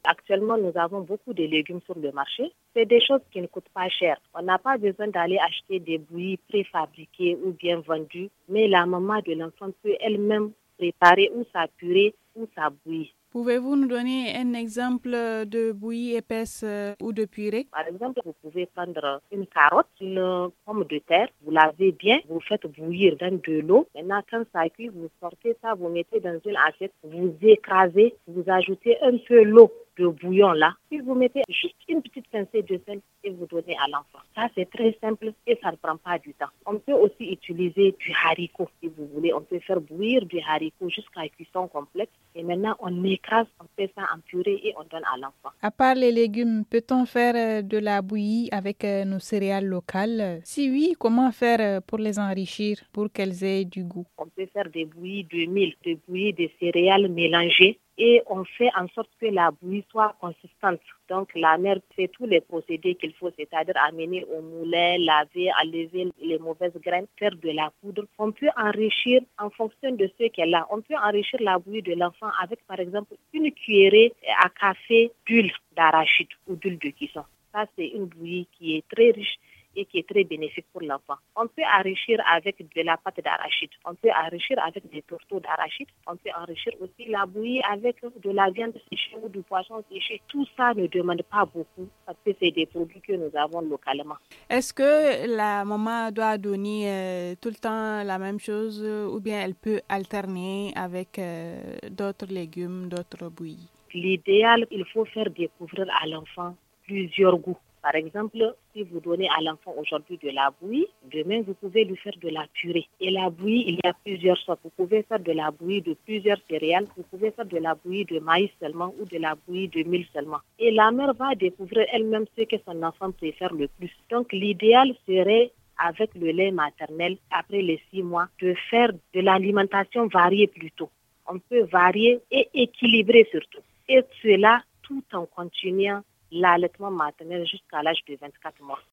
Actuellement, nous avons beaucoup de légumes sur le marché. C'est des choses qui ne coûtent pas cher. On n'a pas besoin d'aller acheter des bouillies préfabriquées ou bien vendues, mais la maman de l'enfant peut elle-même préparer ou sa purée ou sa bouillie. Pouvez-vous nous donner un exemple de bouillie épaisse ou de purée? Par exemple, vous pouvez prendre une carotte, une pomme de terre, vous lavez bien, vous faites bouillir dans de l'eau. Maintenant, quand ça cuit, vous sortez ça, vous mettez dans une assiette, vous écrasez, vous ajoutez un peu l'eau de bouillon là, puis vous mettez juste une petite pincée de sel et vous donnez à l'enfant. Ça, c'est très simple et ça ne prend pas du temps. On peut aussi utiliser du haricot, si vous voulez. On peut faire bouillir du haricot jusqu'à cuisson complète. Et maintenant, on écrase, on fait ça en purée et on donne à l'enfant. À part les légumes, peut-on faire de la bouillie avec nos céréales locales? Si oui, comment faire pour les enrichir, pour qu'elles aient du goût? On peut faire des bouillies de mil, des bouillies de céréales mélangées et on fait en sorte que la bouillie soit consistante. Donc la mère fait tous les procédés qu'il faut, c'est-à-dire amener au moulin, laver, enlever les mauvaises graines, faire de la poudre. On peut enrichir en fonction de ce qu'elle a. On peut enrichir la bouillie de l'enfant avec par exemple une cuillerée à café d'huile d'arachide ou d'huile de cuisson. Ça, c'est une bouillie qui est très riche et qui est très bénéfique pour l'enfant. On peut enrichir avec de la pâte d'arachide, on peut enrichir avec des tourteaux d'arachide, on peut enrichir aussi la bouillie avec de la viande séchée ou du poisson séché. Tout ça ne demande pas beaucoup parce que c'est des produits que nous avons localement. Est-ce que la maman doit donner tout le temps la même chose ou bien elle peut alterner avec d'autres légumes, d'autres bouillies? L'idéal, il faut faire découvrir à l'enfant plusieurs goûts. Par exemple, si vous donnez à l'enfant aujourd'hui de la bouillie, demain vous pouvez lui faire de la purée. Et la bouillie, il y a plusieurs sortes. Vous pouvez faire de la bouillie de plusieurs céréales, vous pouvez faire de la bouillie de maïs seulement ou de la bouillie de mil seulement. Et la mère va découvrir elle-même ce que son enfant préfère le plus. Donc l'idéal serait avec le lait maternel, après les 6 mois, de faire de l'alimentation variée plutôt. On peut varier et équilibrer surtout. Et cela tout en continuant l'allaitement maternel jusqu'à l'âge de 24 mois.